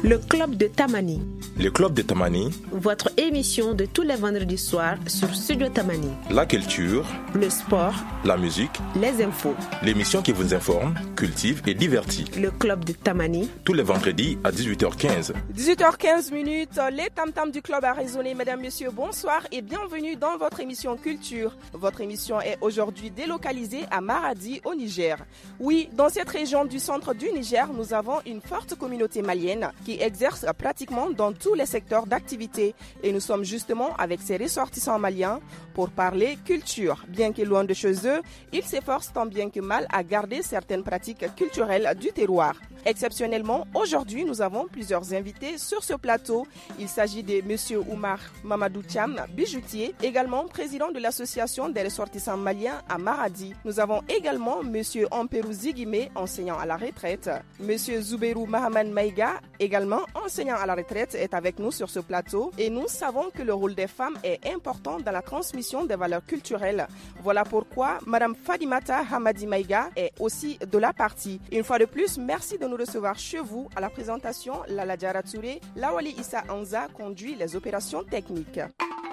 Le Club de Tamani. Le Club de Tamani. Votre émission de tous les vendredis soirs sur Studio Tamani. La culture. Le sport. La musique. Les infos. L'émission qui vous informe, cultive et divertit. Le Club de Tamani. Tous les vendredis à 18h15. 18h15 minutes, les tam-tams du club a résonné. Mesdames, messieurs, bonsoir et bienvenue dans votre émission culture. Votre émission est aujourd'hui délocalisée à Maradi, au Niger. Oui, dans cette région du centre du Niger, nous avons une forte communauté malienne qui exerce pratiquement dans tous les secteurs d'activité. Et nous sommes justement avec ces ressortissants maliens pour parler culture. Bien que loin de chez eux, ils s'efforcent tant bien que mal à garder certaines pratiques culturelles du terroir. Exceptionnellement, aujourd'hui, nous avons plusieurs invités sur ce plateau. Il s'agit de M. Oumar Mamadou Thiam, bijoutier, également président de l'association des ressortissants maliens à Maradi. Nous avons également M. Amperou Ziguime, enseignant à la retraite. M. Zouberou Mahaman Maïga, également enseignant à la retraite, est avec nous sur ce plateau. Et nous savons que le rôle des femmes est important dans la transmission des valeurs culturelles. Voilà pourquoi Mme Fadimata Hamadi Maïga est aussi de la partie. Une fois de plus, merci de nous recevoir chez vous. À la présentation, Lala Diara Touré, Lawali Issa Anza conduit les opérations techniques.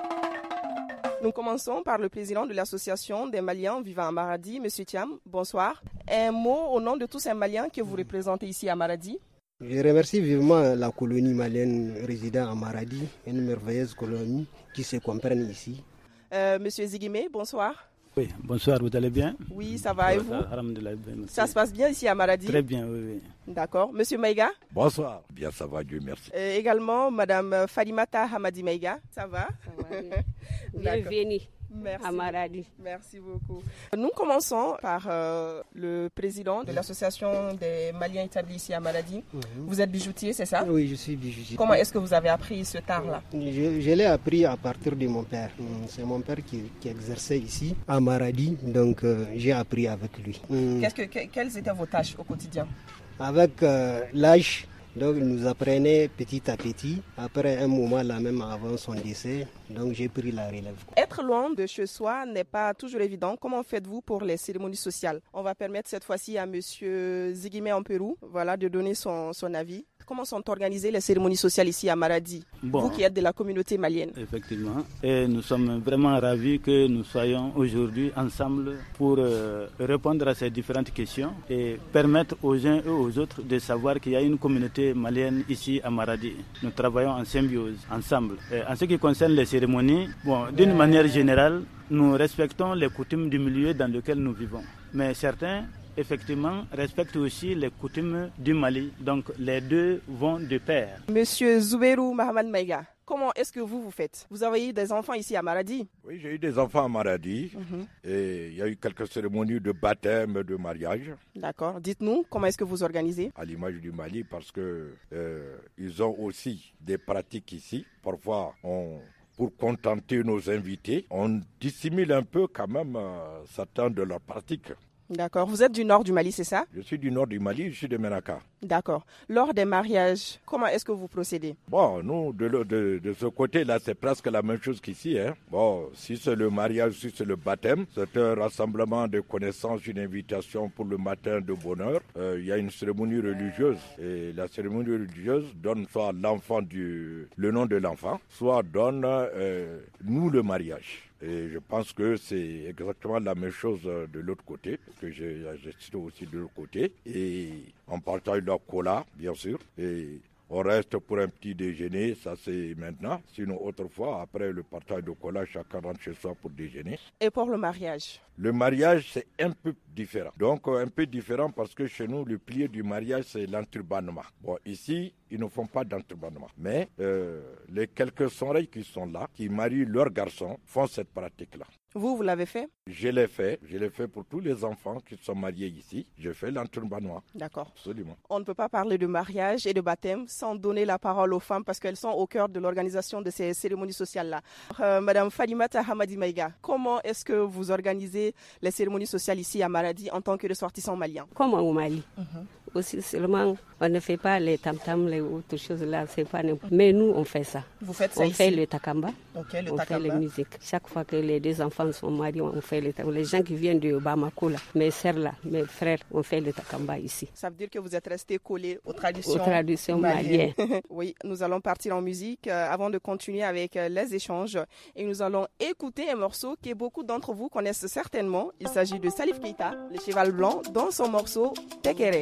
Nous commençons par le président de l'association des Maliens vivant à Maradi, M. Thiam. Bonsoir. Un mot au nom de tous ces Maliens que vous représentez ici à Maradi. Je remercie vivement la colonie malienne résidant à Maradi, une merveilleuse colonie qui se comprenne ici. Monsieur Ziguime, bonsoir. Oui, bonsoir, vous allez bien? Oui, ça va et vous? Ça se passe bien ici à Maradi? Très bien, oui. D'accord. Monsieur Maïga? Bonsoir. Bien, ça va, Dieu merci. Également, Madame Fadimata Hamadi Maïga. Ça va? Ça va bien. Bienvenue. Merci. À Maradi. Merci beaucoup. Nous commençons par le président de l'association des Maliens établis ici à Maradi. Vous êtes bijoutier, c'est ça? Oui, je suis bijoutier. Comment est-ce que vous avez appris ce art-là? Je l'ai appris à partir de mon père. C'est mon père qui exerçait ici à Maradi, donc j'ai appris avec lui. Quelles étaient vos tâches au quotidien? Avec l'âge, donc il nous apprenait petit à petit. Après un moment, là même avant son décès, donc j'ai pris la relève. Être loin de chez soi n'est pas toujours évident. Comment faites-vous pour les cérémonies sociales? On va permettre cette fois-ci à Monsieur Ziguime Amperou, de donner son avis. Comment sont organisées les cérémonies sociales ici à Maradi, vous qui êtes de la communauté malienne? Effectivement, et nous sommes vraiment ravis que nous soyons aujourd'hui ensemble pour répondre à ces différentes questions et permettre aux uns et aux autres de savoir qu'il y a une communauté malienne ici à Maradi. Nous travaillons en symbiose, ensemble. Et en ce qui concerne les cérémonies, d'une manière générale, nous respectons les coutumes du milieu dans lequel nous vivons. Mais certains effectivement, respecte aussi les coutumes du Mali. Donc, les deux vont de pair. Monsieur Zouberou Mahaman Maïga, comment est-ce que vous faites? Vous avez eu des enfants ici à Maradi? Oui, j'ai eu des enfants à Maradi. Et il y a eu quelques cérémonies de baptême, de mariage. D'accord. Dites-nous, comment est-ce que vous organisez? À l'image du Mali, parce que ils ont aussi des pratiques ici. Parfois, pour contenter nos invités, on dissimule un peu quand même certains de leurs pratiques. D'accord. Vous êtes du nord du Mali, c'est ça? Je suis du nord du Mali, je suis de Menaka. D'accord. Lors des mariages, comment est-ce que vous procédez? Nous, de ce côté-là, c'est presque la même chose qu'ici. Si c'est le mariage, si c'est le baptême, c'est un rassemblement de connaissances, une invitation pour le matin de bonheur. Il y a une cérémonie religieuse. Et la cérémonie religieuse donne soit l'enfant le nom de l'enfant, soit donne nous le mariage. Et je pense que c'est exactement la même chose de l'autre côté, que j'ai cité aussi de l'autre côté. Et on partage leur cola, bien sûr. Et on reste pour un petit déjeuner, ça c'est maintenant. Sinon, autrefois, après le partage de cola, chacun rentre chez soi pour déjeuner. Et pour le mariage? Le mariage, c'est un peu différent. Donc, un peu différent parce que chez nous, le pilier du mariage, c'est l'enturbanement. Ici, ils ne font pas d'enturbanement. Mais les quelques sonreilles qui sont là, qui marient leurs garçons, font cette pratique-là. Vous l'avez fait? Je l'ai fait. Je l'ai fait pour tous les enfants qui sont mariés ici. Je fais l'enturbanement. D'accord. Absolument. On ne peut pas parler de mariage et de baptême sans donner la parole aux femmes parce qu'elles sont au cœur de l'organisation de ces cérémonies sociales-là. Madame Fadimata Hamadi Maïga, comment est-ce que vous organisez les cérémonies sociales ici à Maradi en tant que ressortissant malien? Comme au Mali. aussi, seulement on ne fait pas les tam-tams, les autres choses là, c'est pas n'importe. Mais nous, on fait ça. Vous faites ça on ici? fait le takamba, Okay, on fait les musiques. Chaque fois que les deux enfants sont mariés, on fait le takamba. Les gens qui viennent de Bamako, là, mes sœurs là, mes frères, on fait le takamba ici. Ça veut dire que vous êtes restés collés aux traditions, maliennes. Oui, nous allons partir en musique avant de continuer avec les échanges. Et nous allons écouter un morceau que beaucoup d'entre vous connaissent certainement. Il s'agit de Salif Keita, le cheval blanc, dans son morceau Tekere.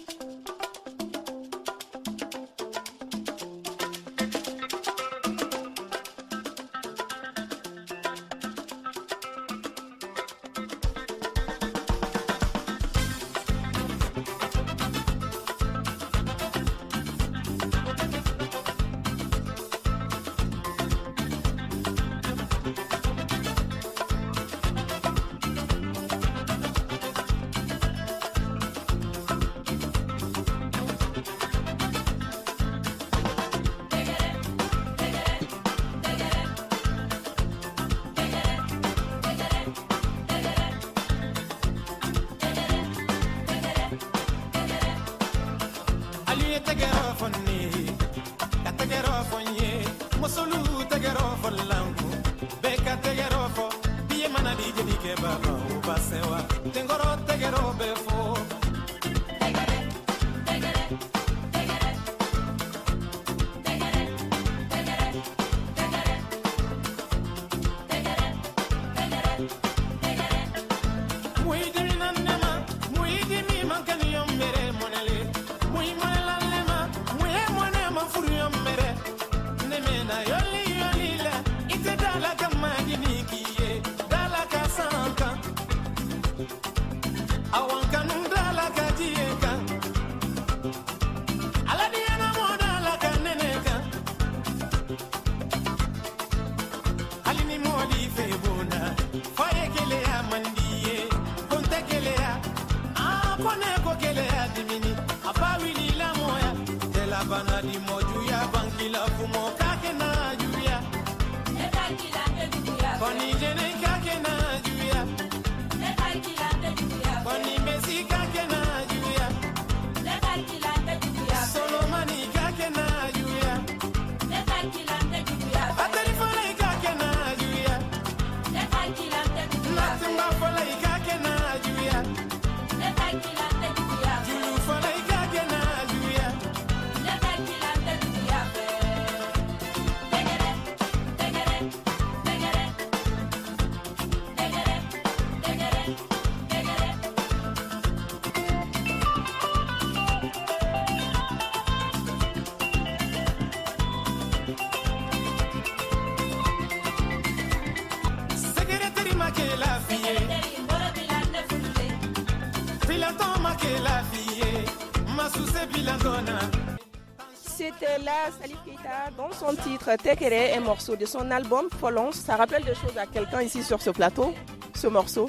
C'était là Salif Keita dans son titre Tekere, un morceau de son album Folons. Ça rappelle des choses à quelqu'un ici sur ce plateau, ce morceau?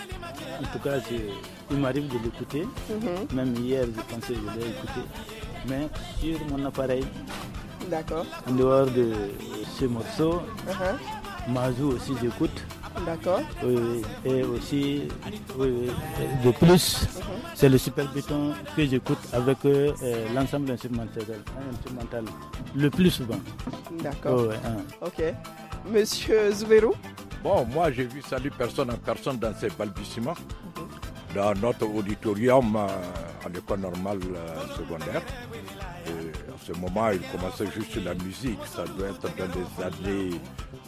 En tout cas, il m'arrive de l'écouter. Même hier, je pensais que je l'ai écouté. Mais sur mon appareil, d'accord. En dehors de ce morceau, Mazou aussi j'écoute. D'accord. Oui. Et aussi, de plus, c'est le super béton que j'écoute avec l'ensemble instrumental le plus souvent. D'accord. Ok. Monsieur Zouverou? Bon, moi j'ai vu Salif personne en personne dans ses balbutiements, dans notre auditorium à l'école normale secondaire. Et à ce moment, il commençait juste la musique. Ça doit être dans les années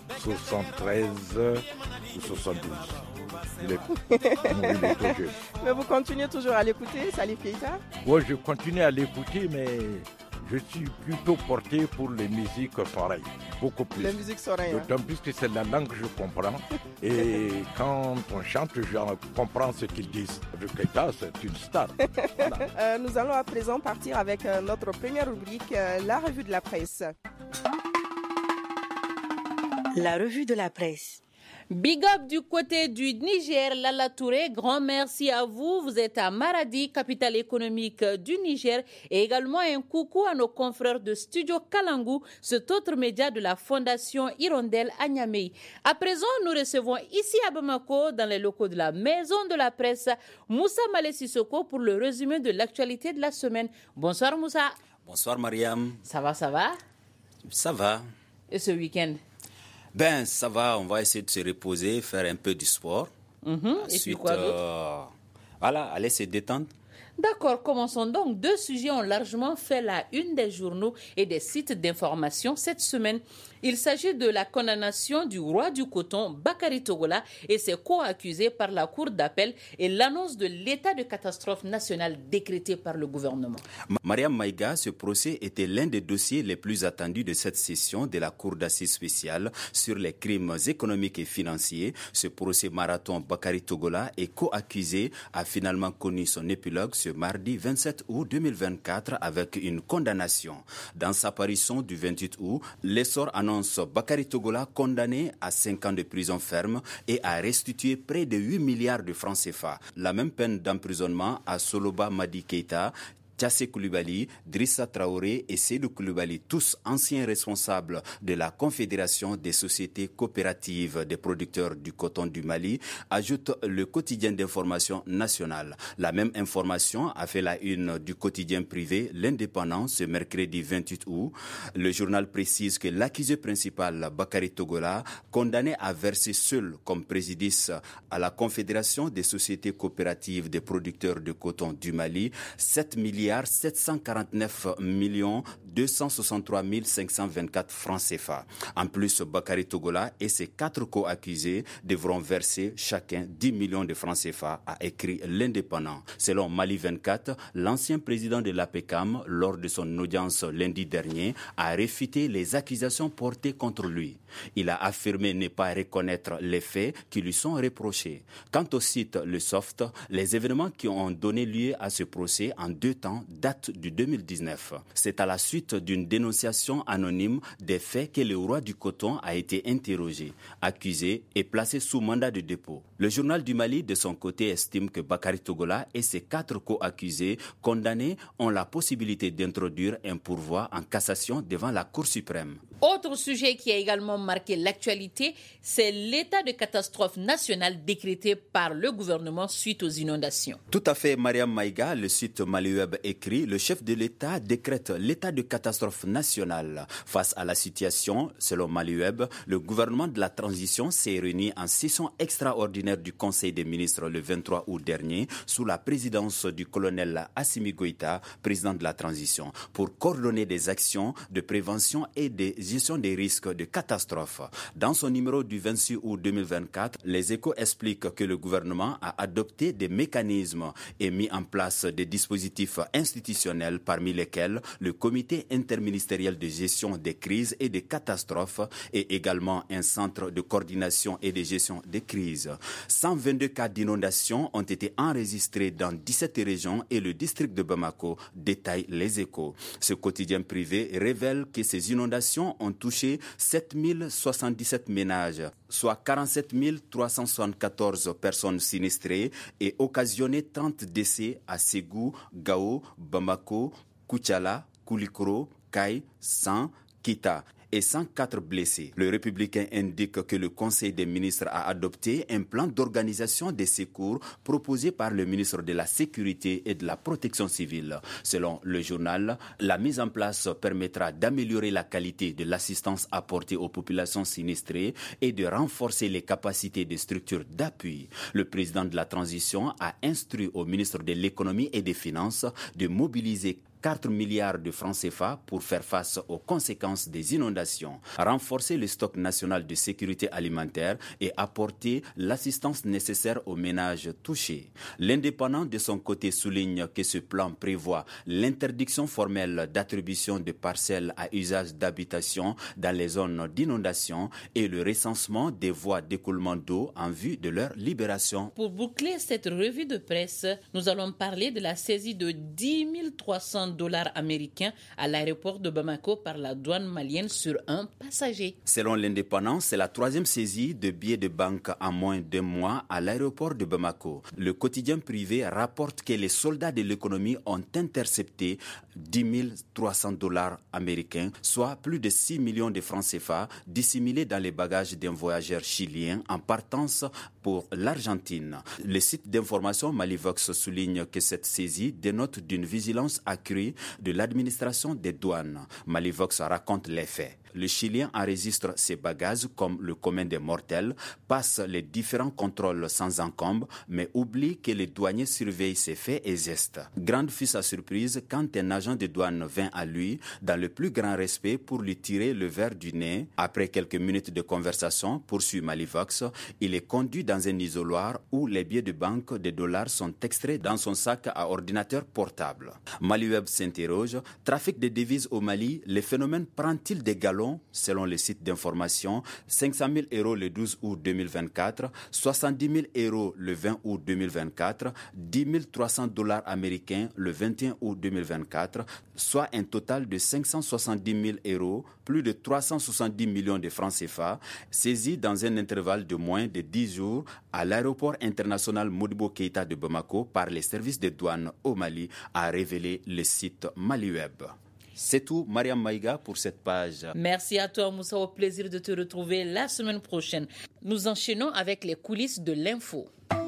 73 ou 72. Il est trop jeune. Mais vous continuez toujours à l'écouter, Salif Keita? Oui, je continue à l'écouter, mais je suis plutôt porté pour les musiques soreilles, beaucoup plus. Les musiques soreilles. D'autant plus que c'est la langue que je comprends. Et quand on chante, je comprends ce qu'ils disent. Keita, c'est une star. Voilà. Nous allons à présent partir avec notre première rubrique, la revue de la presse. La revue de la presse. Big up du côté du Niger, Lala Touré, grand merci à vous. Vous êtes à Maradi, capitale économique du Niger, et également un coucou à nos confrères de Studio Kalangu, cet autre média de la Fondation Hirondelle à Niamey. À présent, nous recevons ici à Bamako, dans les locaux de la Maison de la Presse, Moussa Malé Sissoko pour le résumé de l'actualité de la semaine. Bonsoir Moussa. Bonsoir Mariam. Ça va, ça va? Ça va. Et ce week-end? Ben, ça va, on va essayer de se reposer, faire un peu du sport. Et puis quoi d'autre? Voilà, aller se détendre. D'accord, commençons donc. 2 sujets ont largement fait la une des journaux et des sites d'information cette semaine. Il s'agit de la condamnation du roi du coton, Bakary Togola, et ses co-accusés par la cour d'appel et l'annonce de l'état de catastrophe nationale décrété par le gouvernement. Mariam Maïga, ce procès était l'un des dossiers les plus attendus de cette session de la cour d'assises spéciale sur les crimes économiques et financiers. Ce procès marathon Bakary Togola et co-accusé a finalement connu son épilogue ce mardi 27 août 2024 avec une condamnation. Dans sa parution du 28 août, l'essor annonce Bakary Togola condamné à 5 ans de prison ferme et à restituer près de 8 milliards de francs CFA. La même peine d'emprisonnement à Soloba Madi Keita, Tchassé Koulibaly, Drissa Traoré et Seydou Koulibaly, tous anciens responsables de la Confédération des sociétés coopératives des producteurs du coton du Mali, ajoute le quotidien d'information nationale. La même information a fait la une du quotidien privé L'Indépendant ce mercredi 28 août. Le journal précise que l'accusé principal, Bakary Togola, condamné à verser seul comme préjudice à la Confédération des sociétés coopératives des producteurs de coton du Mali, 7,749 263 524 francs CFA. En plus, Bakary Togola et ses 4 co-accusés devront verser chacun 10 millions de francs CFA, a écrit L'Indépendant. Selon Mali 24, l'ancien président de l'APECAM, lors de son audience lundi dernier, a réfuté les accusations portées contre lui. Il a affirmé ne pas reconnaître les faits qui lui sont reprochés. Quant au site Le Soft, les événements qui ont donné lieu à ce procès en 2 temps date du 2019. C'est à la suite d'une dénonciation anonyme des faits que le roi du coton a été interrogé, accusé et placé sous mandat de dépôt. Le journal du Mali, de son côté, estime que Bakary Togola et ses 4 co-accusés condamnés ont la possibilité d'introduire un pourvoi en cassation devant la Cour suprême. Autre sujet qui a également marqué l'actualité, c'est l'état de catastrophe nationale décrété par le gouvernement suite aux inondations. Tout à fait, Mariam Maïga, le site Maliweb écrit, le chef de l'État décrète l'état de catastrophe nationale. Face à la situation, selon Maliweb, le gouvernement de la transition s'est réuni en session extraordinaire du Conseil des ministres le 23 août dernier, sous la présidence du colonel Assimi Goïta, président de la transition, pour coordonner des actions de prévention et de gestion des risques de catastrophe. Dans son numéro du 26 août 2024, Les Échos expliquent que le gouvernement a adopté des mécanismes et mis en place des dispositifs institutionnels, parmi lesquels le comité interministériel de gestion des crises et des catastrophes et également un centre de coordination et de gestion des crises. 122 cas d'inondation ont été enregistrés dans 17 régions et le district de Bamako, détaille Les Échos. Ce quotidien privé révèle que ces inondations ont touché 7077 ménages, soit 47 374 personnes sinistrées et occasionné 30 décès à Ségou, Gao, Bamako, Koutiala, Koulikoro, Kaï, San, Kita et 104 blessés. Le Républicain indique que le Conseil des ministres a adopté un plan d'organisation des secours proposé par le ministre de la Sécurité et de la Protection civile. Selon le journal, la mise en place permettra d'améliorer la qualité de l'assistance apportée aux populations sinistrées et de renforcer les capacités des structures d'appui. Le président de la transition a instruit au ministre de l'Économie et des Finances de mobiliser 4 milliards de francs CFA pour faire face aux conséquences des inondations, renforcer le stock national de sécurité alimentaire et apporter l'assistance nécessaire aux ménages touchés. L'Indépendant, de son côté, souligne que ce plan prévoit l'interdiction formelle d'attribution de parcelles à usage d'habitation dans les zones d'inondation et le recensement des voies d'écoulement d'eau en vue de leur libération. Pour boucler cette revue de presse, nous allons parler de la saisie de 10 300 $200 américains à l'aéroport de Bamako par la douane malienne sur un passager. Selon l'Indépendance, c'est la 3e saisie de billets de banque en moins d'1 mois à l'aéroport de Bamako. Le quotidien privé rapporte que les soldats de l'économie ont intercepté $10 300 américains, soit plus de 6 millions de francs CFA, dissimulés dans les bagages d'un voyageur chilien en partance pour l'Argentine. Le site d'information Malivox souligne que cette saisie dénote d'une vigilance accrue de l'administration des douanes. Malivox raconte les faits. Le Chilien enregistre ses bagages comme le commun des mortels, passe les différents contrôles sans encombre, mais oublie que les douaniers surveillent ses faits et gestes. Grande fut sa surprise quand un agent de douane vint à lui, dans le plus grand respect, pour lui tirer le verre du nez. Après quelques minutes de conversation, poursuit Malivox, il est conduit dans un isoloir où les billets de banque des dollars sont extraits dans son sac à ordinateur portable. Maliweb s'interroge, trafic de devises au Mali, le phénomène prend-il des galons? Selon le site d'information, 500 000 € le 12 août 2024, 70 000 € le 20 août 2024, $10 300 américains le 21 août 2024, soit un total de 570 000 €, plus de 370 millions de francs CFA, saisis dans un intervalle de moins de 10 jours à l'aéroport international Modibo Keïta de Bamako par les services de douane au Mali, a révélé le site Maliweb. C'est tout, Mariam Maïga, pour cette page. Merci à toi, Moussa. Au plaisir de te retrouver la semaine prochaine. Nous enchaînons avec les coulisses de l'info.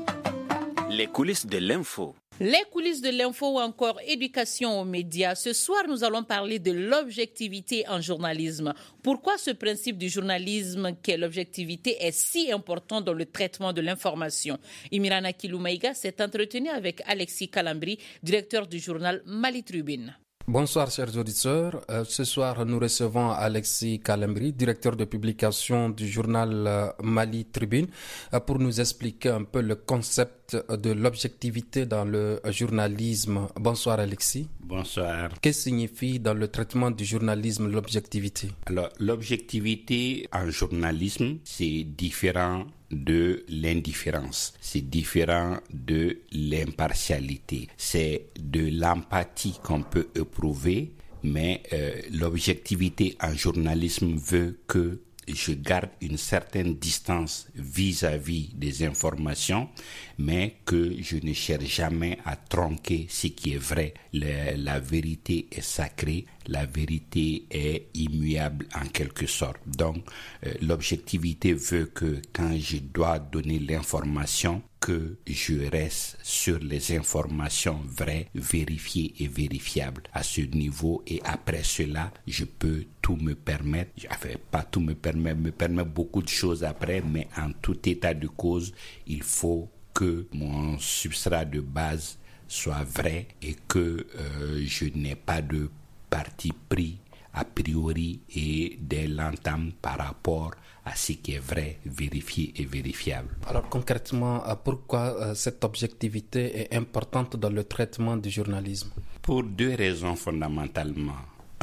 Les coulisses de l'info. Les coulisses de l'info ou encore éducation aux médias. Ce soir, nous allons parler de l'objectivité en journalisme. Pourquoi ce principe du journalisme qu'est l'objectivité est si important dans le traitement de l'information? Imirana Kiloumaïga s'est entretenu avec Alexis Kalambri, directeur du journal Mali Tribune. Bonsoir chers auditeurs, ce soir nous recevons Alexis Kalambri, directeur de publication du journal Mali Tribune, pour nous expliquer un peu le concept de l'objectivité dans le journalisme. Bonsoir Alexis. Bonsoir. Qu'est-ce que signifie dans le traitement du journalisme l'objectivité? Alors l'objectivité en journalisme, c'est différent de l'indifférence, c'est différent de l'impartialité, c'est de l'empathie qu'on peut éprouver, mais l'objectivité en journalisme veut que je garde une certaine distance vis-à-vis des informations, mais que je ne cherche jamais à tronquer ce qui est vrai. La vérité est sacrée, la vérité est immuable en quelque sorte. Donc, l'objectivité veut que quand je dois donner l'information, que je reste sur les informations vraies, vérifiées et vérifiables à ce niveau, et après cela, je peux tout me permettre, enfin pas tout me permet beaucoup de choses après, mais en tout état de cause, il faut que mon substrat de base soit vrai et que je n'ai pas de parti pris a priori et dès l'entame par rapport à ce qui est vrai, vérifié et vérifiable. Alors concrètement, pourquoi cette objectivité est importante dans le traitement du journalisme? Pour deux raisons fondamentalement.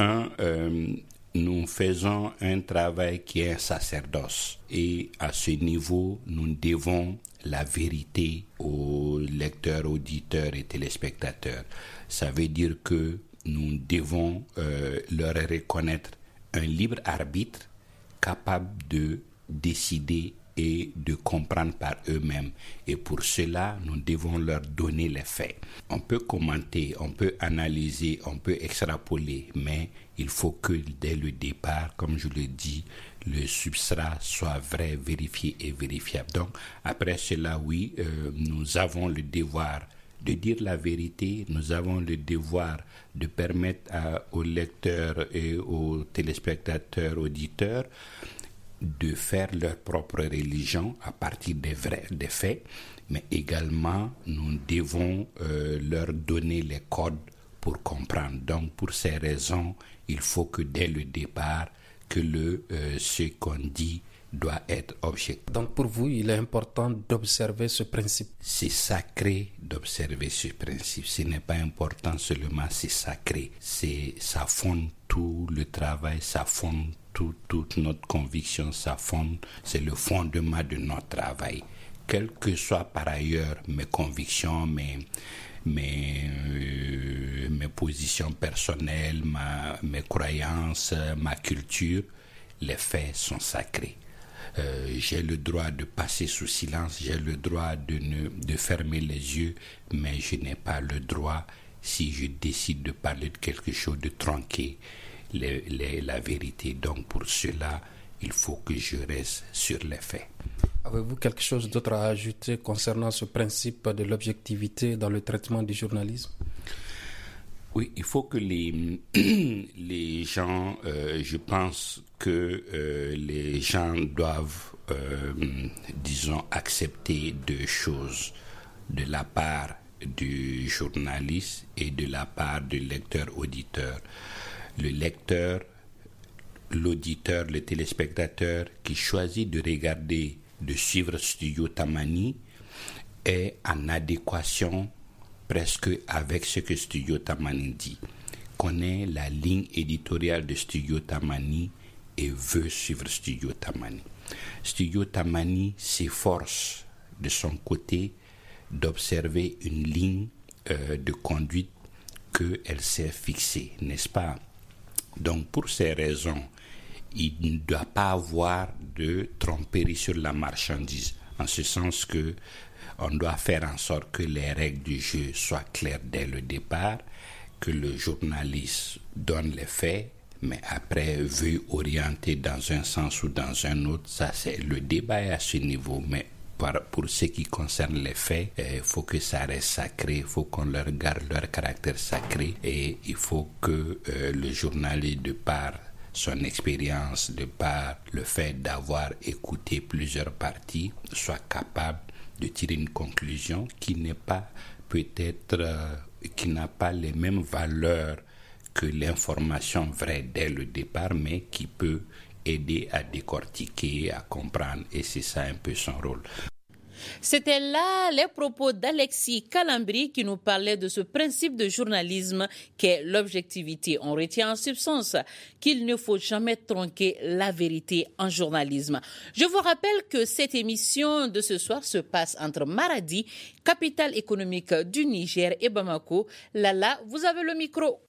Nous faisons un travail qui est un sacerdoce et à ce niveau, nous devons la vérité aux lecteurs, auditeurs et téléspectateurs. Ça veut dire que nous devons leur reconnaître un libre arbitre capable de décider et de comprendre par eux-mêmes. Et pour cela, nous devons leur donner les faits. On peut commenter, on peut analyser, on peut extrapoler, mais il faut que dès le départ, comme je le dis, le substrat soit vrai, vérifié et vérifiable. Donc, après cela, oui, nous avons le devoir de dire la vérité, nous avons le devoir de permettre aux lecteurs et aux téléspectateurs, auditeurs, de faire leur propre religion à partir des faits, mais également nous devons leur donner les codes pour comprendre. Donc pour ces raisons, il faut que dès le départ, que ce qu'on dit doit être objectif. Donc pour vous, il est important d'observer ce principe. C'est sacré d'observer ce principe. Ce n'est pas important seulement, c'est sacré. Ça fonde tout le travail, ça fonde toute notre conviction, ça fonde, c'est le fondement de notre travail. Quelles que soient par ailleurs mes convictions, mes positions personnelles, mes croyances, ma culture, les faits sont sacrés. J'ai le droit de passer sous silence, j'ai le droit de fermer les yeux, mais je n'ai pas le droit, si je décide de parler de quelque chose, de tronquer la vérité. Donc pour cela, il faut que je reste sur les faits. Avez-vous quelque chose d'autre à ajouter concernant ce principe de l'objectivité dans le traitement du journalisme? Oui, il faut que les gens, je pense que les gens doivent, disons, accepter deux choses de la part du journaliste et de la part du lecteur-auditeur. Le lecteur, l'auditeur, le téléspectateur qui choisit de regarder, de suivre Studio Tamani est en adéquation presque avec ce que Studio Tamani dit, connaît la ligne éditoriale de Studio Tamani et veut suivre Studio Tamani. Studio Tamani s'efforce de son côté d'observer une ligne de conduite qu'elle s'est fixée, n'est-ce pas? Donc pour ces raisons, il ne doit pas avoir de tromperie sur la marchandise, en ce sens que on doit faire en sorte que les règles du jeu soient claires dès le départ, que le journaliste donne les faits, mais après veuille orienter dans un sens ou dans un autre. Ça, c'est le débat est à ce niveau, mais pour ce qui concerne les faits, il faut que ça reste sacré, il faut qu'on leur garde leur caractère sacré et il faut que le journaliste, de par son expérience, de par le fait d'avoir écouté plusieurs parties, soit capable de tirer une conclusion qui n'est pas peut-être, qui n'a pas les mêmes valeurs que l'information vraie dès le départ, mais qui peut aider à décortiquer, à comprendre, et c'est ça un peu son rôle. C'était là les propos d'Alexis Calambri qui nous parlait de ce principe de journalisme qu'est l'objectivité. On retient en substance qu'il ne faut jamais tronquer la vérité en journalisme. Je vous rappelle que cette émission de ce soir se passe entre Maradi, capitale économique du Niger, et Bamako. Lala, vous avez le micro.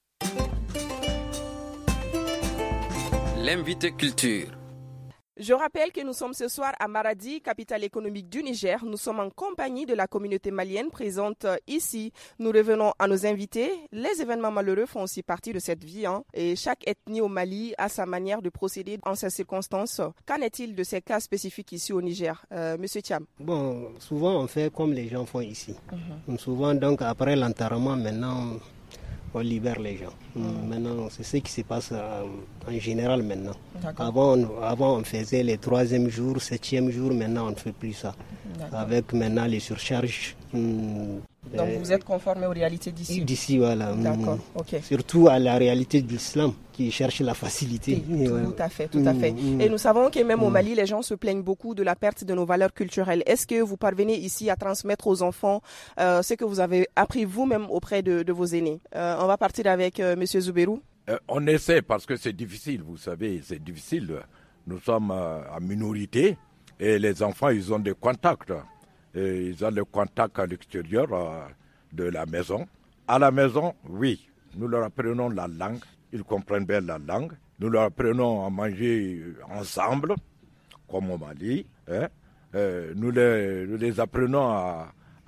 L'invité culture. Je rappelle que nous sommes ce soir à Maradi, capitale économique du Niger. Nous sommes en compagnie de la communauté malienne présente ici. Nous revenons à nos invités. Les événements malheureux font aussi partie de cette vie. Et chaque ethnie au Mali a sa manière de procéder en ces circonstances. Qu'en est-il de ces cas spécifiques ici au Niger, Monsieur Thiam? Bon, souvent on fait comme les gens font ici. Souvent, donc, après l'enterrement, maintenant, on libère les gens. Maintenant, c'est ce qui se passe en général maintenant. Avant, on faisait les 3e jours, 7e jours, maintenant on ne fait plus ça. Avec maintenant les surcharges. Donc vous êtes conforme aux réalités d'ici? D'ici, voilà. D'accord, ok. Surtout à la réalité de l'islam qui cherche la facilité. Tout à fait, tout à fait. Et nous savons que même au Mali, les gens se plaignent beaucoup de la perte de nos valeurs culturelles. Est-ce que vous parvenez ici à transmettre aux enfants ce que vous avez appris vous-même auprès de vos aînés? On va partir avec M. Zouberou. On essaie parce que c'est difficile, vous savez, c'est difficile. Nous sommes en minorité et les enfants, ils ont des contacts. Et ils ont des contacts à l'extérieur de la maison. À la maison, oui, nous leur apprenons la langue. Ils comprennent bien la langue. Nous leur apprenons à manger ensemble, comme au Mali. Nous les apprenons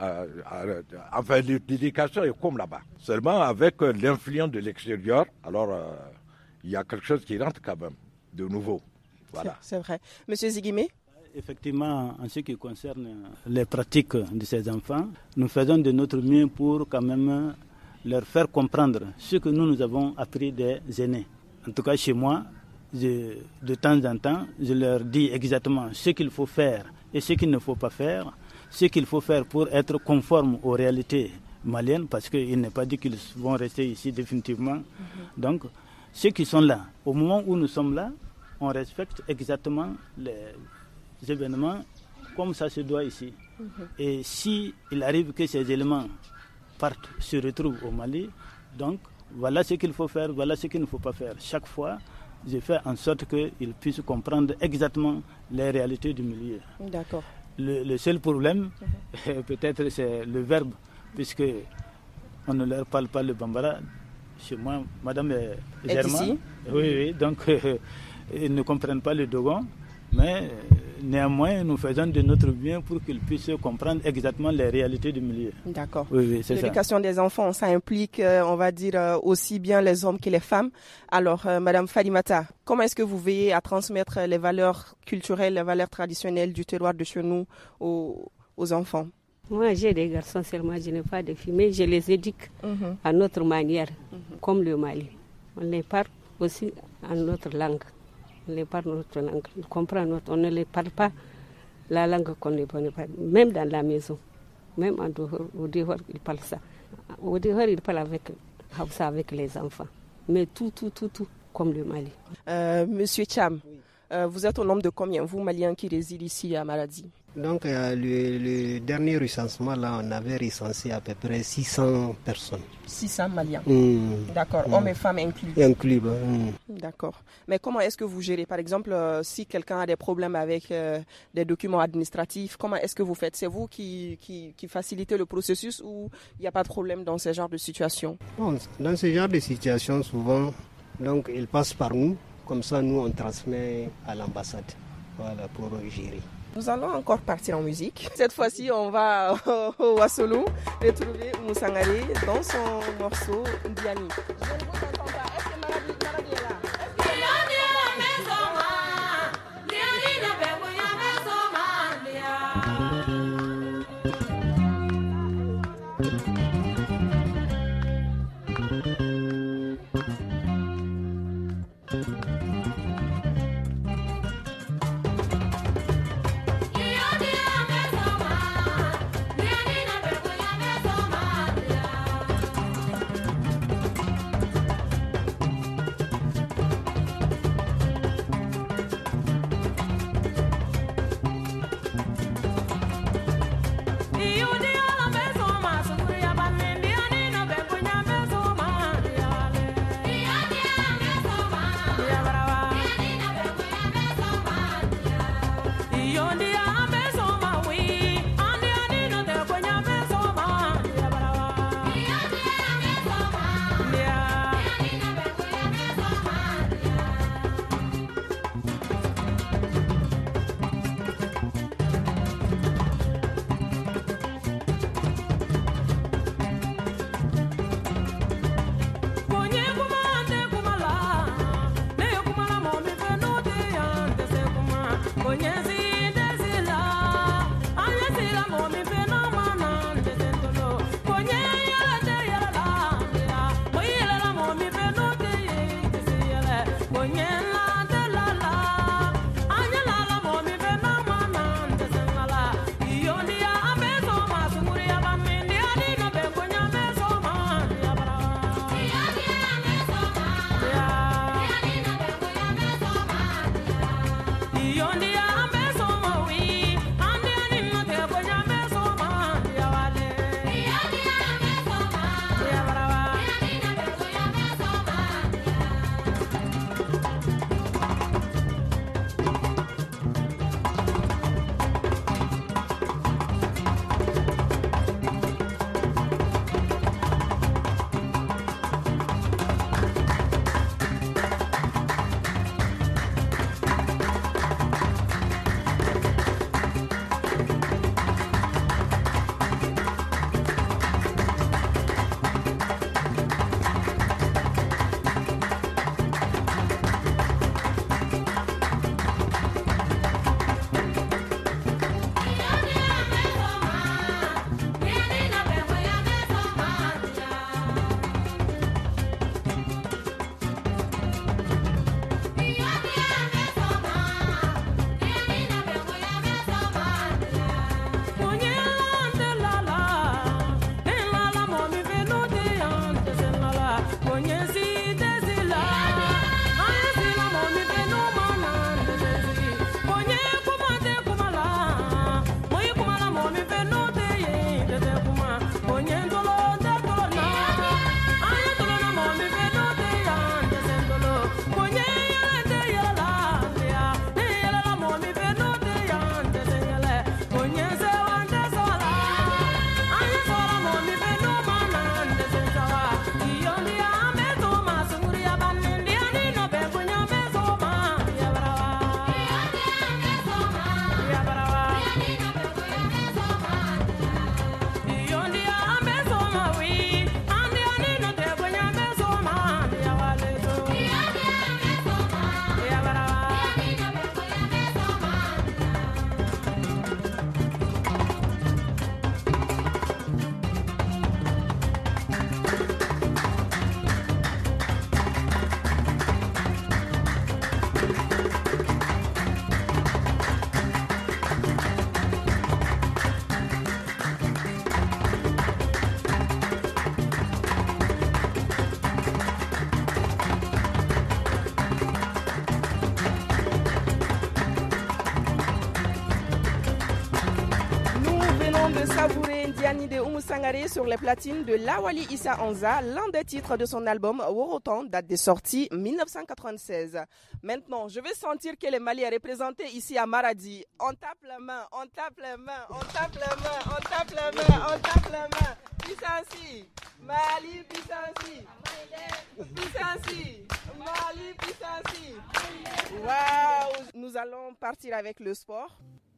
enfin, l'éducation est comme là-bas. Seulement avec l'influence de l'extérieur, alors il y a quelque chose qui rentre quand même de nouveau. Voilà. C'est vrai. Monsieur Ziguimé? Effectivement, en ce qui concerne les pratiques de ces enfants, nous faisons de notre mieux pour quand même leur faire comprendre ce que nous avons appris des aînés. En tout cas, chez moi, de temps en temps, je leur dis exactement ce qu'il faut faire et ce qu'il ne faut pas faire, ce qu'il faut faire pour être conforme aux réalités maliennes, parce qu'il n'est pas dit qu'ils vont rester ici définitivement. Donc, ceux qui sont là, au moment où nous sommes là, on respecte exactement les événements comme ça se doit ici. Et si il arrive que ces éléments se retrouvent au Mali, donc voilà ce qu'il faut faire, voilà ce qu'il ne faut pas faire. Chaque fois, je fais en sorte qu'ils puissent comprendre exactement les réalités du milieu. D'accord. Le seul problème, peut-être, c'est le verbe, puisque On ne leur parle pas le bambara. Chez moi, madame est germain. Ici? Oui, donc ils ne comprennent pas le dogon. Mais néanmoins, nous faisons de notre bien pour qu'ils puissent comprendre exactement les réalités du milieu. D'accord. Oui, c'est ça. L'éducation des enfants, ça implique, on va dire, aussi bien les hommes que les femmes. Alors, Madame Farimata, comment est-ce que vous veillez à transmettre les valeurs culturelles, les valeurs traditionnelles du terroir de chez nous aux enfants? Moi, j'ai des garçons seulement, je n'ai pas de filles, mais je les éduque à notre manière, comme le Mali. On les parle aussi en notre langue. On les parle notre langue, ils comprennent notre, on ne les parle pas la langue qu'on ne connaît pas, même dans la maison, même en dehors, au dehors, ils parlent ça. Au dehors, ils parlent avec les enfants, mais tout, comme le Mali. Monsieur Cham, vous êtes au nombre de combien, vous, Maliens, qui résident ici à Maradi? Donc, le dernier recensement, là, on avait recensé à peu près 600 personnes. 600 Maliens. D'accord, hommes et femmes inclus. Inclus, D'accord. Mais comment est-ce que vous gérez? Par exemple, si quelqu'un a des problèmes avec des documents administratifs, comment est-ce que vous faites? C'est vous qui facilitez le processus ou il n'y a pas de problème dans ce genre de situation? Bon, dans ce genre de situation, souvent, donc, ils passent par nous. Comme ça, nous, on transmet à l'ambassade. Voilà, pour gérer. Nous allons encore partir en musique. Cette fois-ci, on va au Wassoulou retrouver Moussangare dans son morceau Ndiani. Je ne vous entends pas. Est-ce que Maradi est là? de savourer Ndiani de Oumou Sangaré sur les platines de Lawali Issa Anza. L'un des titres de son album Woroton date de sortie 1996. Maintenant, je vais sentir que le Mali est représenté ici à Maradi. On tape la main, on tape la main, on tape la main, on tape la main, on tape la main. Pissansi, Mali Pissansi, Pissansi, Mali Pissansi. Waouh, nous allons partir avec le sport.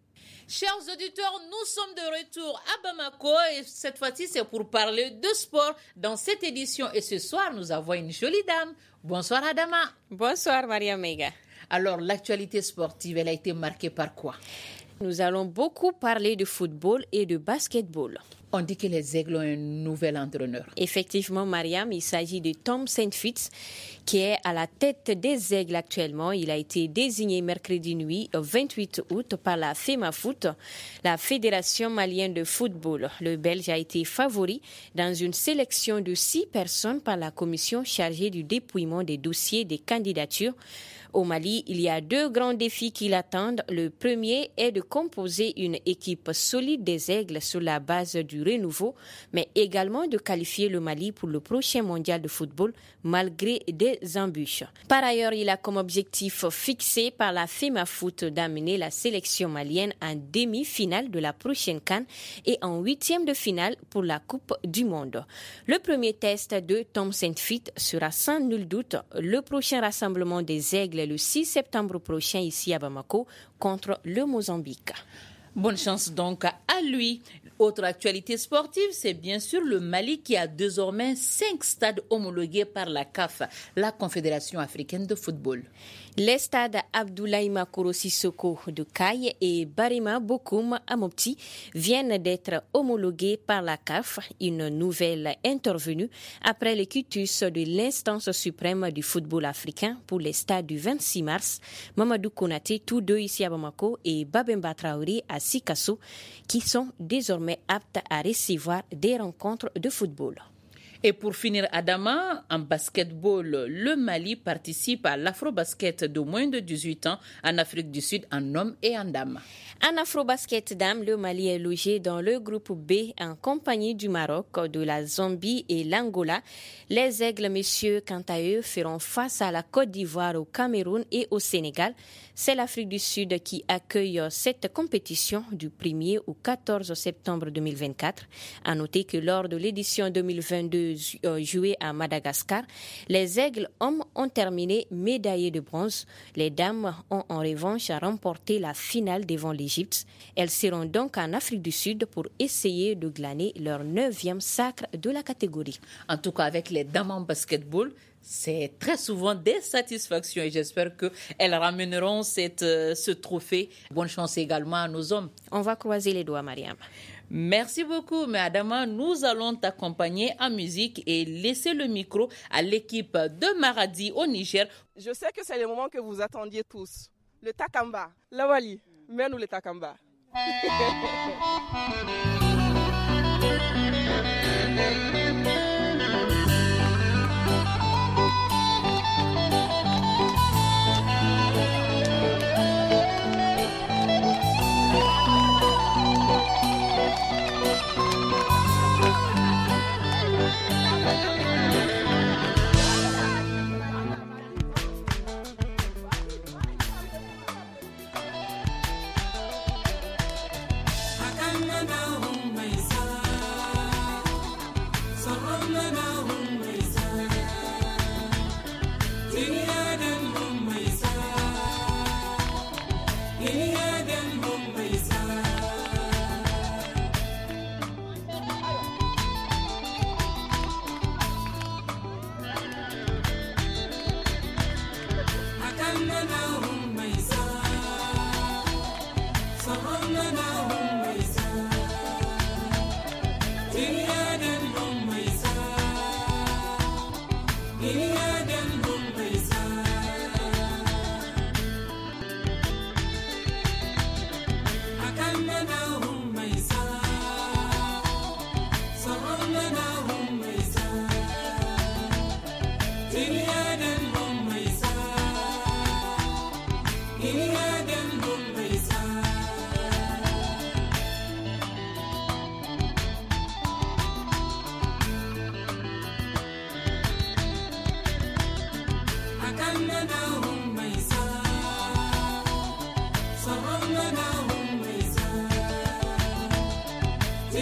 Chers auditeurs, nous sommes de retour à Bamako et cette fois-ci c'est pour parler de sport dans cette édition. Et ce soir, nous avons une jolie dame. Bonsoir Adama. Bonsoir Maria Mega. Alors, l'actualité sportive, elle a été marquée par quoi? Nous allons beaucoup parler de football et de basketball. On dit que les Aigles ont un nouvel entraîneur. Effectivement, Mariam, il s'agit de Tom Saintfitz qui est à la tête des Aigles actuellement. Il a été désigné mercredi nuit, 28 août, par la FEMAFoot, la Fédération malienne de football. Le Belge a été favori dans une sélection de 6 personnes par la commission chargée du dépouillement des dossiers des candidatures. Au Mali, il y a 2 grands défis qui l'attendent. Le premier est de composer une équipe solide des Aigles sur la base du renouveau, mais également de qualifier le Mali pour le prochain mondial de football malgré des embûches. Par ailleurs, il a comme objectif fixé par la FEMAFoot d'amener la sélection malienne en demi-finale de la prochaine CAN et en 8e de finale pour la Coupe du Monde. Le premier test de Tom Saintfitz sera sans nul doute le prochain rassemblement des Aigles le 6 septembre prochain ici à Bamako contre le Mozambique. Bonne chance donc à lui. Autre actualité sportive, c'est bien sûr le Mali qui a désormais 5 stades homologués par la CAF, la Confédération africaine de football. Les stades Abdoulaye Makoro Sissoko de Kaye et Barima Bokoum à Mopti viennent d'être homologués par la CAF, une nouvelle intervenue après le quitus de l'instance suprême du football africain pour les stades du 26 mars. Mamadou Konaté, tous deux ici à Bamako, et Babemba Traoré à Sikasso, qui sont désormais aptes à recevoir des rencontres de football. Et pour finir, Adama, en basketball, le Mali participe à l'Afrobasket de moins de 18 ans en Afrique du Sud en hommes et en dames. En Afrobasket dames, le Mali est logé dans le groupe B en compagnie du Maroc, de la Zambie et l'Angola. Les Aigles messieurs, quant à eux, feront face à la Côte d'Ivoire, au Cameroun et au Sénégal. C'est l'Afrique du Sud qui accueille cette compétition du 1er au 14 septembre 2024. À noter que lors de l'édition 2022 jouée à Madagascar, les Aigles hommes ont terminé médaillés de bronze. Les dames ont en revanche remporté la finale devant l'Égypte. Elles seront donc en Afrique du Sud pour essayer de glaner leur 9e sacre de la catégorie. En tout cas, avec les dames en basketball, c'est très souvent des satisfactions et j'espère qu'elles ramèneront ce trophée. Bonne chance également à nos hommes. On va croiser les doigts, Mariam. Merci beaucoup, mais Adama, nous allons t'accompagner en musique et laisser le micro à l'équipe de Maradi au Niger. Je sais que c'est le moment que vous attendiez tous. Le Takamba. Lawali, mets-nous le Takamba.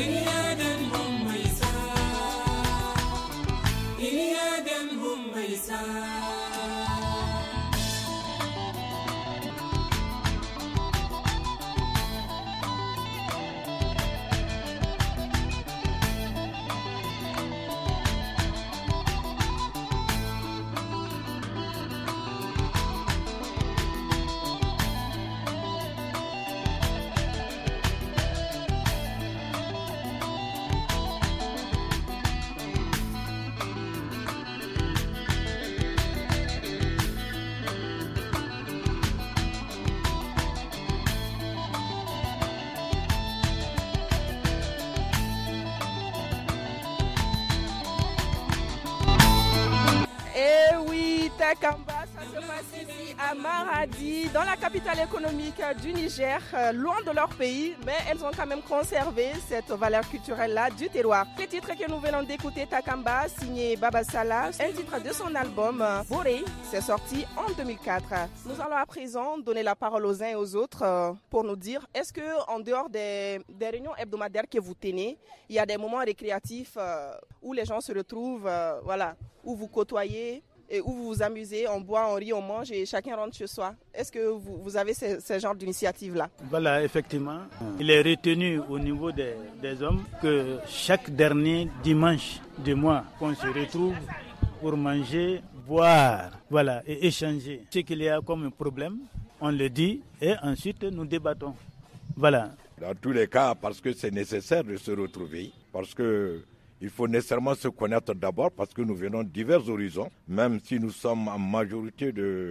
Takamba, ça se passe ici à Maradi, dans la capitale économique du Niger, loin de leur pays, mais elles ont quand même conservé cette valeur culturelle-là du terroir. Le titre que nous venons d'écouter, Takamba, signé Baba Salah, un titre de son album Boré, c'est sorti en 2004. Nous allons à présent donner la parole aux uns et aux autres pour nous dire, est-ce que en dehors des réunions hebdomadaires que vous tenez, il y a des moments récréatifs où les gens se retrouvent, voilà, où vous côtoyez et où vous vous amusez, on boit, on rit, on mange et chacun rentre chez soi. Est-ce que vous avez ce genre d'initiative-là? Voilà, effectivement. Il est retenu au niveau des hommes que chaque dernier dimanche du mois, qu'on se retrouve pour manger, boire, voilà, et échanger. Ce qu'il y a comme problème, on le dit et ensuite nous débattons. Voilà. Dans tous les cas, parce que c'est nécessaire de se retrouver, parce que il faut nécessairement se connaître d'abord parce que nous venons de divers horizons. Même si nous sommes en majorité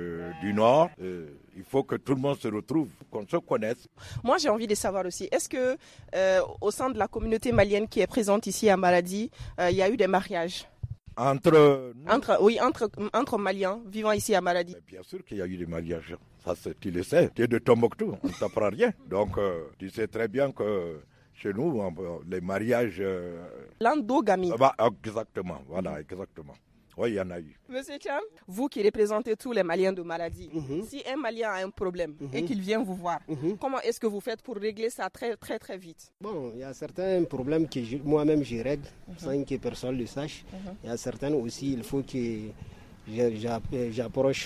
du Nord, il faut que tout le monde se retrouve, qu'on se connaisse. Moi, j'ai envie de savoir aussi, est-ce que au sein de la communauté malienne qui est présente ici à Maradi, il y a eu des mariages entre Maliens vivant ici à Maradi? Bien sûr qu'il y a eu des mariages. Ça, tu le sais. Tu es de Tombouctou, on ne t'apprend rien. Donc, tu sais très bien que chez nous, les mariages... L'endogamie. Exactement, voilà, exactement. Oui, il y en a eu. Monsieur Cham, vous qui représentez tous les Maliens de Maradi, si un Malien a un problème et qu'il vient vous voir, comment est-ce que vous faites pour régler ça très très très vite? Bon, il y a certains problèmes que moi-même je règle sans que personne le sache. Il y a certains aussi, il faut que j'approche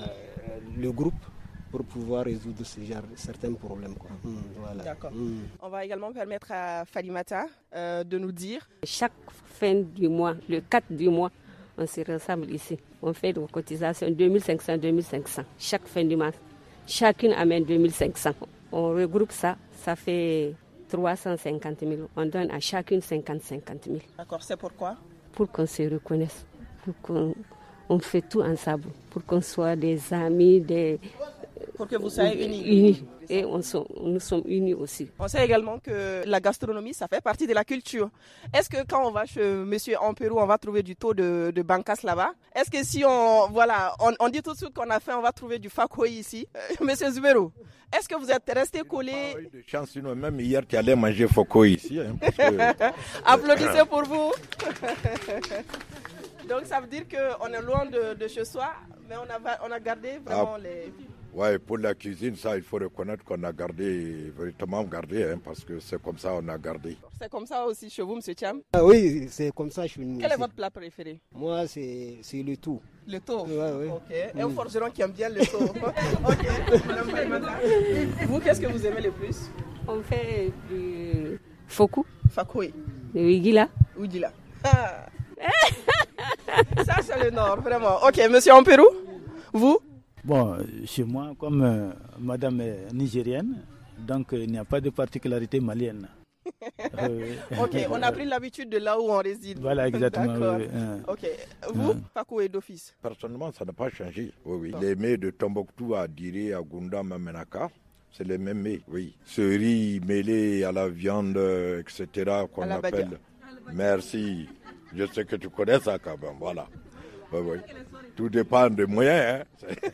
le groupe pour pouvoir résoudre certains problèmes. Voilà. D'accord. On va également permettre à Falimata de nous dire. Chaque fin du mois, le 4 du mois, on se rassemble ici. On fait des cotisations 2500. Chaque fin du mois, chacune amène 2500. On regroupe ça, ça fait 350 000. On donne à chacune 50 000. D'accord, c'est pourquoi? Pour qu'on se reconnaisse, pour qu'on fait tout ensemble, pour qu'on soit des amis, pour que vous soyez unis. Et nous sommes unis aussi. On sait également que la gastronomie, ça fait partie de la culture. Est-ce que quand on va chez Monsieur en Pérou, on va trouver du taux de bancas là-bas? Est-ce que si on dit tout de suite qu'on a faim, on va trouver du fakoui ici? Monsieur Zubero, est-ce que vous êtes resté collé? De chance, sinon même hier, tu allais manger fakoui ici. Applaudissez pour vous. Donc ça veut dire qu'on est loin de chez soi, mais on a gardé vraiment les... Oui, pour la cuisine, ça, il faut reconnaître qu'on a véritablement gardé, parce que c'est comme ça qu'on a gardé. C'est comme ça aussi chez vous, M. Cham? Oui, c'est comme ça chez nous. Quel est votre plat préféré? Moi, c'est le tout. Le tout? Oui. Ok. Et un forgeron qui aime bien le tout. Ok. Vous, qu'est-ce que vous aimez le plus? On fait du foku. Fakoui. Du wigila. Wigila. Ah. Ça, c'est le Nord, vraiment. Ok, monsieur en Pérou, vous? Bon, chez moi, comme madame est nigérienne, donc il n'y a pas de particularité malienne. Ok, on a pris l'habitude de là où on réside. Voilà, exactement. D'accord. Ok, vous, Fakoui d'office? Personnellement, ça n'a pas changé. Oui. Les mets de Tombouctou à Diré, à Gounda, Mamenaka, c'est les mêmes mets, oui. Ce riz mêlé à la viande, etc., qu'on appelle. Merci. Je sais que tu connais ça quand même, voilà. Oui. Tout dépend des moyens.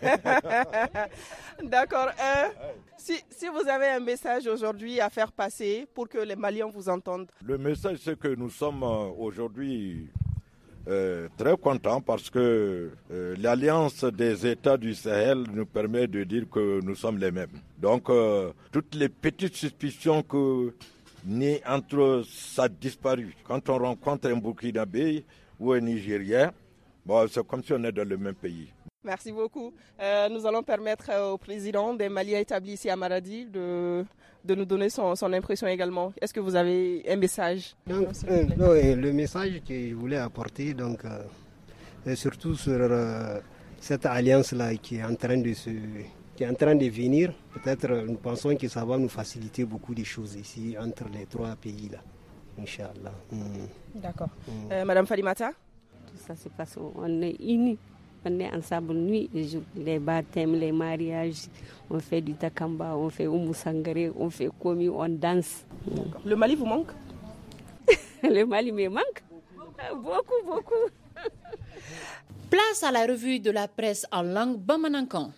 D'accord. Si vous avez un message aujourd'hui à faire passer pour que les Maliens vous entendent. Le message, c'est que nous sommes aujourd'hui très contents parce que l'alliance des États du Sahel nous permet de dire que nous sommes les mêmes. Donc, toutes les petites suspicions ni entre ça disparu. Quand on rencontre un Burkinabé ou un Nigérien, bon, c'est comme si on est dans le même pays. Merci beaucoup. Nous allons permettre au président des Maliens établis ici à Maradi de nous donner son impression également. Est-ce que vous avez un message? Donc, le message que je voulais apporter, donc, surtout sur cette alliance-là qui est en train de venir. Peut-être nous pensons que ça va nous faciliter beaucoup de choses ici entre les trois pays-là. Inch'Allah. D'accord. Madame Falimata? Tout ça se passe, on est unis. On est ensemble nuit et jour. Les baptêmes, les mariages, on fait du takamba, on fait Oumou Sangaré, on fait Komi, on danse. Le Mali vous manque? Le Mali me manque. Beaucoup. Place à la revue de la presse en langue bamanankan.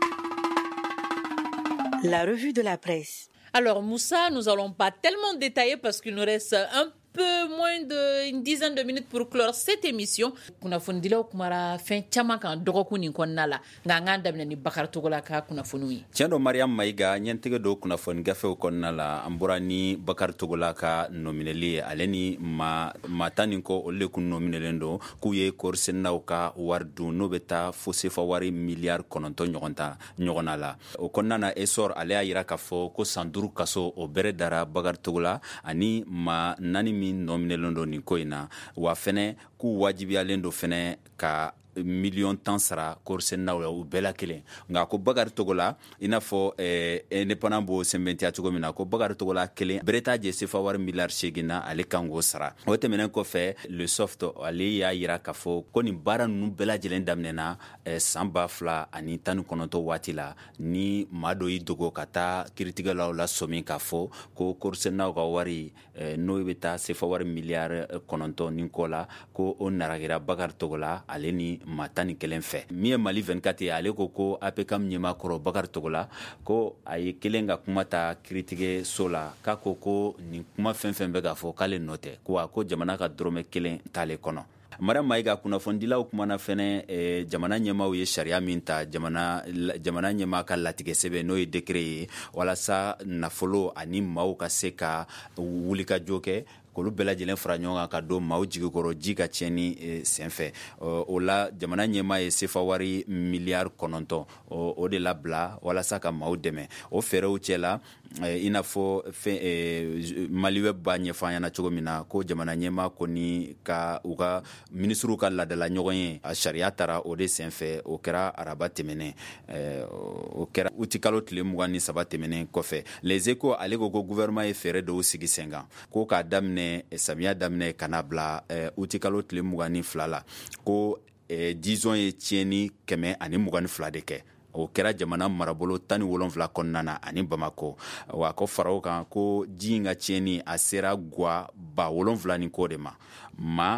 La revue de la presse. Alors Moussa, nous allons pas tellement détailler parce qu'il nous reste un peu moins d'une dizaine de minutes pour clore cette émission. Kunnafoni dilaw kumara fɛn caman kan dɔgɔkun nin kɔnɔna la nka an k'an daminɛ ni Bakari Togola ka kunnafoniw ye. Tiɲɛ don Mariam Maïga ɲɛntigɛ do kunnafoni gafew kɔnɔna la an bɔra ni Bakari Togola ka nomineli ye ale ni maa tan nin kɔ olu de kun nominelen don k'u ye kɔɔrisennaw ka wari dun n'o bɛ taa fo sefa wari miliyari 9 ɲɔgɔnna la. O kɔnɔna na Esor ale y'a yira k'a fɔ ko san 5 kaso o bɛrɛ dara Bakari Togola ani maa 4 min nominelen don nin ko in na wa fɛnɛ k'u wajibiyalen don fɛnɛ ka million tan sara kɔɔrisennaw la u bɛɛ la kelen nka ko Bakari Togola i n'a fɔ indépendant b'o sɛbɛntiya cogo min na ko Bakari Togola kelen bɛrɛ t'a jɛ sefa wari miliyari 8 na ale kan k'o sara o tɛmɛnen kɔfɛ le soft ale y'a yira k'a fɔ ko nin baara ninnu bɛɛ lajɛlen daminɛna san 2019 waati la ni maa dɔ y'i dogo ka taa kiiritigɛlaw la sɔmi k'a fɔ ko kɔɔrisennaw ka wari n'o bɛ taa sefa wari miliyari 9 ni kɔ la ko o naragira Bakari Togola ale ni maa 11 fɛ min ye Mali 24 ye ale ko APCAM ɲɛmaakɔrɔ Bakari Togola ko a ye kelen ka kuma ta kiiritigɛ so la k'a ko nin kuma fɛn fɛn bɛ k'a fɔ k'ale nɔ tɛ ko jamana ka dɔrɔmɛ 1 t'ale kɔnɔ. Mariam Maïga kunnafonidilaw kumana fɛnɛ jamana ɲɛmaaw ye sariya min ta jamana ɲɛmaa ka latigɛ sɛbɛn n'o ye décret ye walasa nafolo ani maaw ka se ka wulikajɔ kɛ k'olu bɛɛ lajɛlen fara ɲɔgɔn kan ka don maaw jigikɔrɔ ji ka tiɲɛni senfɛ o la jamana ɲɛmaa ye sefa wari miliyari 9 o de labila walasa ka maaw dɛmɛ o fɛɛrɛw cɛla i n'a fɔ Maliweb b'a ɲɛfɔ an ɲɛna cogo min na ko jamana ɲɛmaa kɔni ka u ka minisiriw ka ladala ɲɔgɔn ye a sariya taara o de senfɛ o kɛra araba tɛmɛnen o kɛra uti kalo tile 23 tɛmɛnen kɔfɛ Les Échos ale ko gouvernement ye fɛɛrɛ dɔw sigi sen kan ko k'a daminɛ samiya daminɛ ka na bila uti kalo tile 22 la ko disons ye tiɲɛni 122 de kɛ o kɛra jamana marabolo 17 kɔnɔna na ani Bamako wa ko faraw kan ko ji in ka tiɲɛni a sera gwa 7 ni kɔ de ma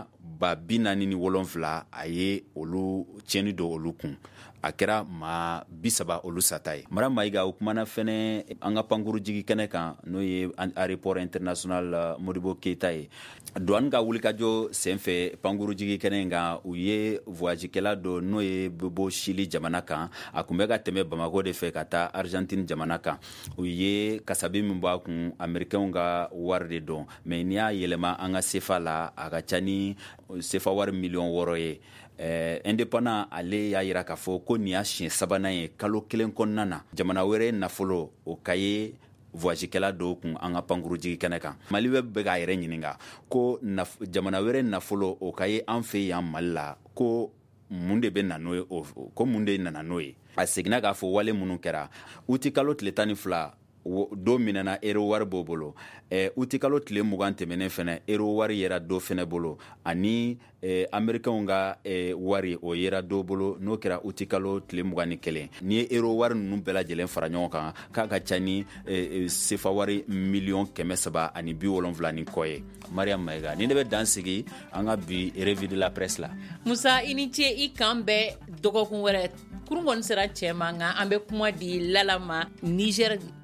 47 a ye olu tiɲɛni don olu kun a kɛra maa 30 olu sata ye. Mariam Maïga o kumana fɛnɛ an ka pankuru jigi kɛnɛ kan n'o ye aéroport international Modibo Keita ye. Douane ka wulikajɔ senfɛ pankuru jigi kɛnɛ kan u ye voyagekɛla dɔ n'o ye bɔ Chili jamana kan a kun bɛ ka tɛmɛ Bamako de fɛ ka taa Argentine jamana kan u ye kasabi min b'a kun américains ka wari de dɔn mais n'i y'a yɛlɛma an ka sefa la a ka ca ni sefa wari miliyɔn 6 ye. Indépendant ale y'a yira k'a fɔ ko nin y'a siɲɛ 3nan ye kalo 1 kɔnɔna na jamana wɛrɛ nafolo o ka ye voyagekɛla dɔw kun an ka pankuru jigi kɛnɛ kan Maliweb bɛ k'a yɛrɛ ɲininka ko jamana wɛrɛ nafolo o ka ye an fɛ yan Mali la ko mun de bɛ na n'o ye ko mun de nana n'o ye a seginna k'a fɔ wale minnu kɛra uti kalo tile 12 do minɛna euro wari b'o bolo uti kalo tile 20 tɛmɛnen fɛnɛ euro wari yera do fɛnɛ bolo ani américains ka wari o yera do bolo n'o kɛra uti kalo tile 21 ni ye euro wari ninnu bɛɛ lajɛlen fara ɲɔgɔn kan k'a ka ca ni sefa wari miliyɔn 370 ni kɔ ye. Mariam Maïga ni ne bɛ dan sigi an ka bi revue de la presse la. Musa i ni ce i kan bɛɛ dɔgɔkun wɛrɛ kurun kɔni sera cɛ ma nka an bɛ kuma di Lala ma Niger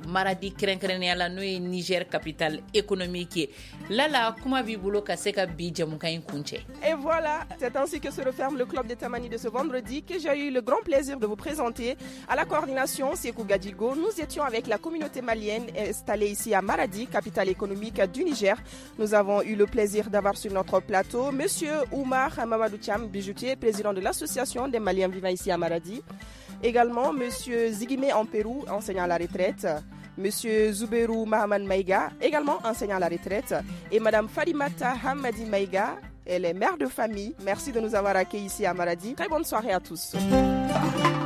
Maradi krenkreniala no e Niger capitale économique. Lala kuma bibulo kaseka bijamuka kunche. Et voilà, c'est ainsi que se referme le club de Tamani de ce vendredi que j'ai eu le grand plaisir de vous présenter. À la coordination, Sekou Gadigo, nous étions avec la communauté malienne installée ici à Maradi, capitale économique du Niger. Nous avons eu le plaisir d'avoir sur notre plateau Monsieur Oumar Mamadou Thiam, bijoutier, président de l'association des Maliens vivant ici à Maradi. Également Monsieur Zigime Amperou, enseignant à la retraite. Monsieur Zouberou Mahaman Maïga, également enseignant à la retraite. Et Madame Farimata Hamadi Maïga, elle est mère de famille. Merci de nous avoir accueillis ici à Maradi. Très bonne soirée à tous.